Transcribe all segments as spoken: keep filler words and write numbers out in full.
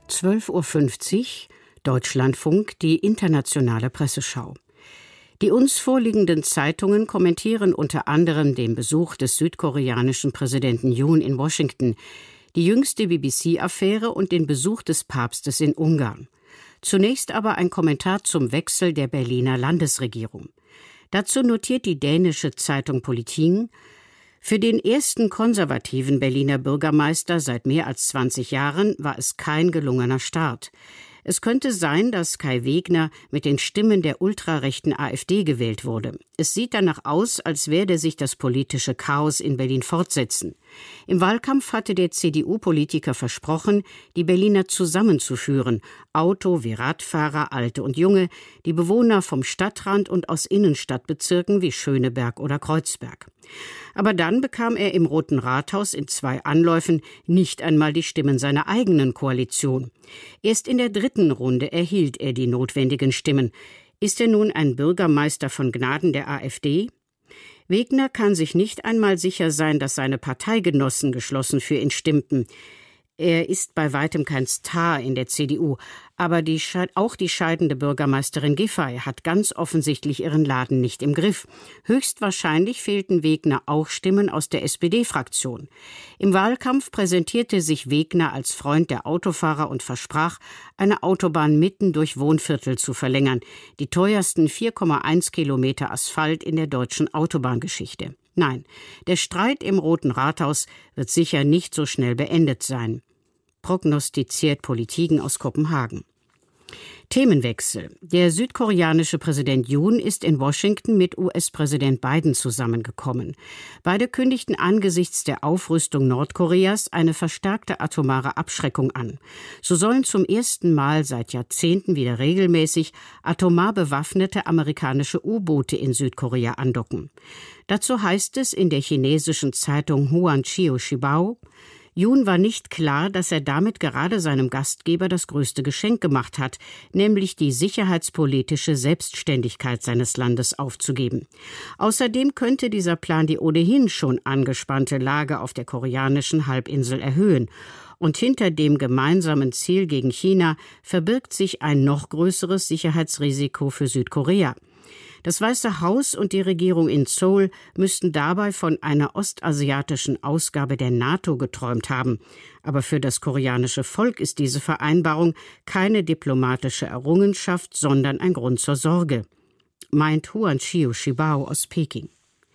zwölf Uhr fünfzig, Deutschlandfunk, die internationale Presseschau. Die uns vorliegenden Zeitungen kommentieren unter anderem den Besuch des südkoreanischen Präsidenten Yoon in Washington, die jüngste B B C-Affäre und den Besuch des Papstes in Ungarn. Zunächst aber ein Kommentar zum Wechsel der Berliner Landesregierung. Dazu notiert die dänische Zeitung Politiken: Für den ersten konservativen Berliner Bürgermeister seit mehr als zwanzig Jahren war es kein gelungener Start. Es könnte sein, dass Kai Wegner mit den Stimmen der ultrarechten AfD gewählt wurde. Es sieht danach aus, als werde sich das politische Chaos in Berlin fortsetzen. Im Wahlkampf hatte der C D U-Politiker versprochen, die Berliner zusammenzuführen, Auto- wie Radfahrer, Alte und Junge, die Bewohner vom Stadtrand und aus Innenstadtbezirken wie Schöneberg oder Kreuzberg. Aber dann bekam er im Roten Rathaus in zwei Anläufen nicht einmal die Stimmen seiner eigenen Koalition. Erst in der dritten Runde erhielt er die notwendigen Stimmen. Ist er nun ein Bürgermeister von Gnaden der AfD? Wegner kann sich nicht einmal sicher sein, dass seine Parteigenossen geschlossen für ihn stimmten. Er ist bei weitem kein Star in der C D U, aber die, auch die scheidende Bürgermeisterin Giffey hat ganz offensichtlich ihren Laden nicht im Griff. Höchstwahrscheinlich fehlten Wegner auch Stimmen aus der S P D-Fraktion. Im Wahlkampf präsentierte sich Wegner als Freund der Autofahrer und versprach, eine Autobahn mitten durch Wohnviertel zu verlängern, die teuersten vier Komma eins Kilometer Asphalt in der deutschen Autobahngeschichte. Nein, der Streit im Roten Rathaus wird sicher nicht so schnell beendet sein, prognostiziert Politiken aus Kopenhagen. Themenwechsel. Der südkoreanische Präsident Yoon ist in Washington mit U S-Präsident Biden zusammengekommen. Beide kündigten angesichts der Aufrüstung Nordkoreas eine verstärkte atomare Abschreckung an. So sollen zum ersten Mal seit Jahrzehnten wieder regelmäßig atomar bewaffnete amerikanische U-Boote in Südkorea andocken. Dazu heißt es in der chinesischen Zeitung Huanqiu Shibao: Yoon war nicht klar, dass er damit gerade seinem Gastgeber das größte Geschenk gemacht hat, nämlich die sicherheitspolitische Selbstständigkeit seines Landes aufzugeben. Außerdem könnte dieser Plan die ohnehin schon angespannte Lage auf der koreanischen Halbinsel erhöhen. Und hinter dem gemeinsamen Ziel gegen China verbirgt sich ein noch größeres Sicherheitsrisiko für Südkorea. Das Weiße Haus und die Regierung in Seoul müssten dabei von einer ostasiatischen Ausgabe der NATO geträumt haben. Aber für das koreanische Volk ist diese Vereinbarung keine diplomatische Errungenschaft, sondern ein Grund zur Sorge, meint Huanqiu Shibao aus Peking.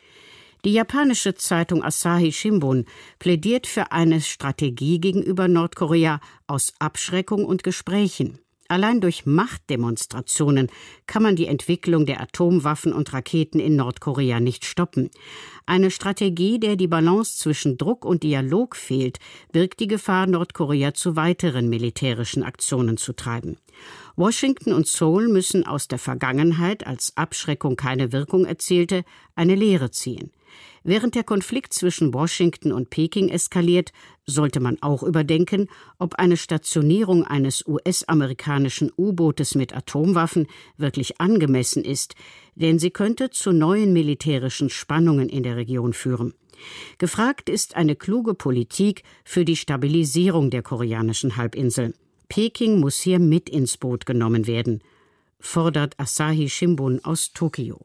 Die japanische Zeitung Asahi Shimbun plädiert für eine Strategie gegenüber Nordkorea aus Abschreckung und Gesprächen. Allein durch Machtdemonstrationen kann man die Entwicklung der Atomwaffen und Raketen in Nordkorea nicht stoppen. Eine Strategie, der die Balance zwischen Druck und Dialog fehlt, birgt die Gefahr, Nordkorea zu weiteren militärischen Aktionen zu treiben. Washington und Seoul müssen aus der Vergangenheit, als Abschreckung keine Wirkung erzielte, eine Lehre ziehen. Während der Konflikt zwischen Washington und Peking eskaliert, sollte man auch überdenken, ob eine Stationierung eines U S-amerikanischen U-Bootes mit Atomwaffen wirklich angemessen ist, denn sie könnte zu neuen militärischen Spannungen in der Region führen. Gefragt ist eine kluge Politik für die Stabilisierung der koreanischen Halbinsel. Peking muss hier mit ins Boot genommen werden, fordert Asahi Shimbun aus Tokio.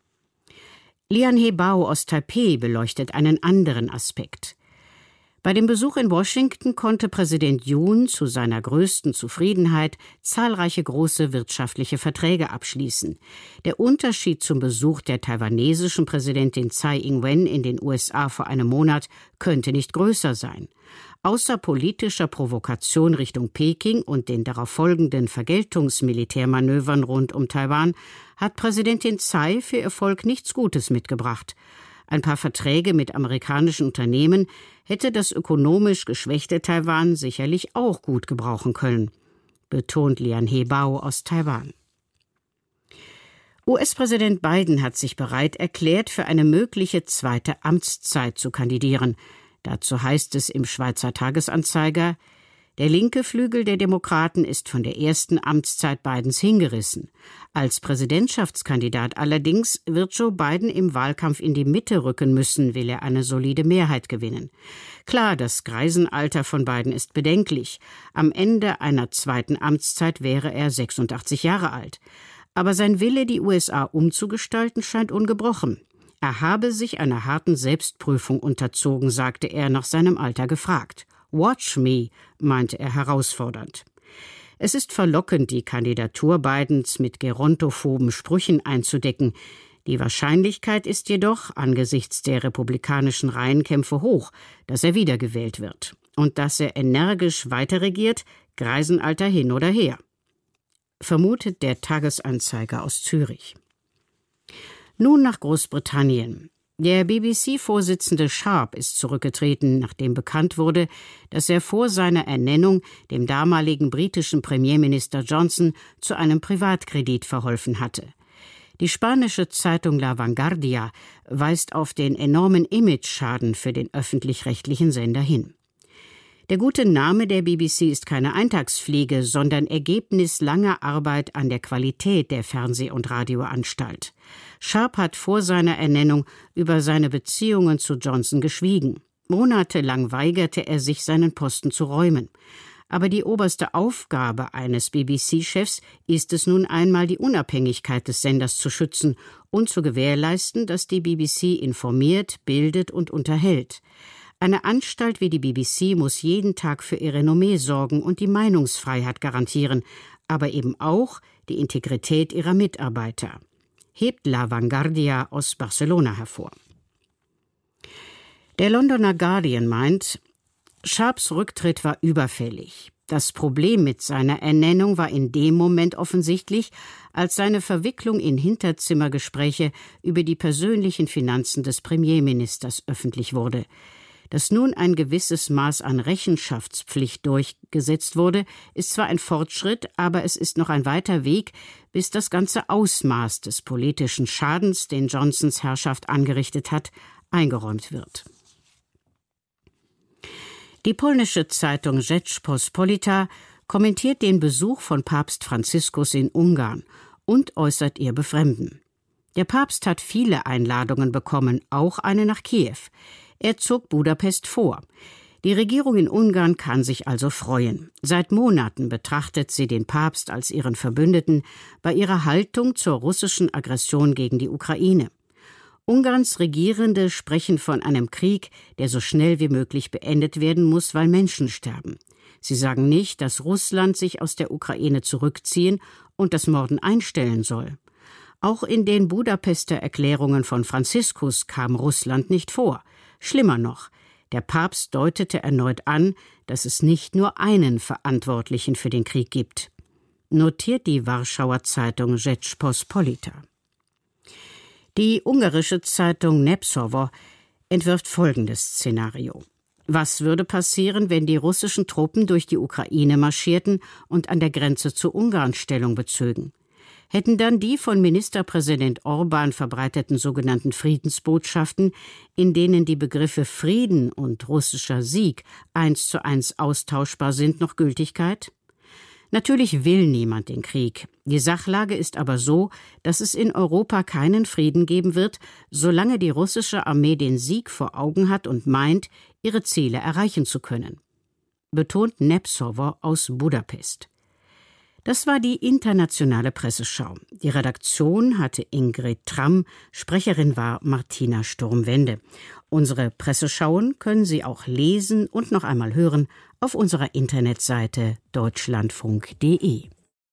Lian Hebao aus Taipeh beleuchtet einen anderen Aspekt. Bei dem Besuch in Washington konnte Präsident Yoon zu seiner größten Zufriedenheit zahlreiche große wirtschaftliche Verträge abschließen. Der Unterschied zum Besuch der taiwanesischen Präsidentin Tsai Ing-wen in den U S A vor einem Monat könnte nicht größer sein. Außer politischer Provokation Richtung Peking und den darauf folgenden Vergeltungsmilitärmanövern rund um Taiwan hat Präsidentin Tsai für ihr Volk nichts Gutes mitgebracht. Ein paar Verträge mit amerikanischen Unternehmen hätte das ökonomisch geschwächte Taiwan sicherlich auch gut gebrauchen können, betont Lian Hebao aus Taiwan. U S-Präsident Biden hat sich bereit erklärt, für eine mögliche zweite Amtszeit zu kandidieren. Dazu heißt es im Schweizer Tagesanzeiger: Der linke Flügel der Demokraten ist von der ersten Amtszeit Bidens hingerissen. Als Präsidentschaftskandidat allerdings wird Joe Biden im Wahlkampf in die Mitte rücken müssen, will er eine solide Mehrheit gewinnen. Klar, das Greisenalter von Biden ist bedenklich. Am Ende einer zweiten Amtszeit wäre er sechsundachtzig Jahre alt. Aber sein Wille, die U S A umzugestalten, scheint ungebrochen. Er habe sich einer harten Selbstprüfung unterzogen, sagte er, nach seinem Alter gefragt. Watch me, meinte er herausfordernd. Es ist verlockend, die Kandidatur Bidens mit gerontophoben Sprüchen einzudecken. Die Wahrscheinlichkeit ist jedoch angesichts der republikanischen Reihenkämpfe hoch, dass er wiedergewählt wird und dass er energisch weiterregiert, Greisenalter hin oder her. Vermutet der Tagesanzeiger aus Zürich. Nun nach Großbritannien. Der B B C-Vorsitzende Sharp ist zurückgetreten, nachdem bekannt wurde, dass er vor seiner Ernennung dem damaligen britischen Premierminister Johnson zu einem Privatkredit verholfen hatte. Die spanische Zeitung La Vanguardia weist auf den enormen Imageschaden für den öffentlich-rechtlichen Sender hin. Der gute Name der B B C ist keine Eintagsfliege, sondern Ergebnis langer Arbeit an der Qualität der Fernseh- und Radioanstalt. Sharp hat vor seiner Ernennung über seine Beziehungen zu Johnson geschwiegen. Monatelang weigerte er sich, seinen Posten zu räumen. Aber die oberste Aufgabe eines B B C-Chefs ist es nun einmal, die Unabhängigkeit des Senders zu schützen und zu gewährleisten, dass die B B C informiert, bildet und unterhält. Eine Anstalt wie die B B C muss jeden Tag für ihr Renommee sorgen und die Meinungsfreiheit garantieren, aber eben auch die Integrität ihrer Mitarbeiter, hebt La Vanguardia aus Barcelona hervor. Der Londoner Guardian meint, Sharps Rücktritt war überfällig. Das Problem mit seiner Ernennung war in dem Moment offensichtlich, als seine Verwicklung in Hinterzimmergespräche über die persönlichen Finanzen des Premierministers öffentlich wurde. Dass nun ein gewisses Maß an Rechenschaftspflicht durchgesetzt wurde, ist zwar ein Fortschritt, aber es ist noch ein weiter Weg, bis das ganze Ausmaß des politischen Schadens, den Johnsons Herrschaft angerichtet hat, eingeräumt wird. Die polnische Zeitung Rzeczpospolita kommentiert den Besuch von Papst Franziskus in Ungarn und äußert ihr Befremden. Der Papst hat viele Einladungen bekommen, auch eine nach Kiew. Er zog Budapest vor. Die Regierung in Ungarn kann sich also freuen. Seit Monaten betrachtet sie den Papst als ihren Verbündeten bei ihrer Haltung zur russischen Aggression gegen die Ukraine. Ungarns Regierende sprechen von einem Krieg, der so schnell wie möglich beendet werden muss, weil Menschen sterben. Sie sagen nicht, dass Russland sich aus der Ukraine zurückziehen und das Morden einstellen soll. Auch in den Budapester Erklärungen von Franziskus kam Russland nicht vor. Schlimmer noch, der Papst deutete erneut an, dass es nicht nur einen Verantwortlichen für den Krieg gibt. Notiert die Warschauer Zeitung Rzeczpospolita. Die ungarische Zeitung Népszava entwirft folgendes Szenario. Was würde passieren, wenn die russischen Truppen durch die Ukraine marschierten und an der Grenze zu Ungarn Stellung bezögen? Hätten dann die von Ministerpräsident Orbán verbreiteten sogenannten Friedensbotschaften, in denen die Begriffe Frieden und russischer Sieg eins zu eins austauschbar sind, noch Gültigkeit? Natürlich will niemand den Krieg. Die Sachlage ist aber so, dass es in Europa keinen Frieden geben wird, solange die russische Armee den Sieg vor Augen hat und meint, ihre Ziele erreichen zu können. Betont Népszava aus Budapest. Das war die internationale Presseschau. Die Redaktion hatte Ingrid Tramm, Sprecherin war Martina Sturmwende. Unsere Presseschauen können Sie auch lesen und noch einmal hören auf unserer Internetseite deutschlandfunk punkt de.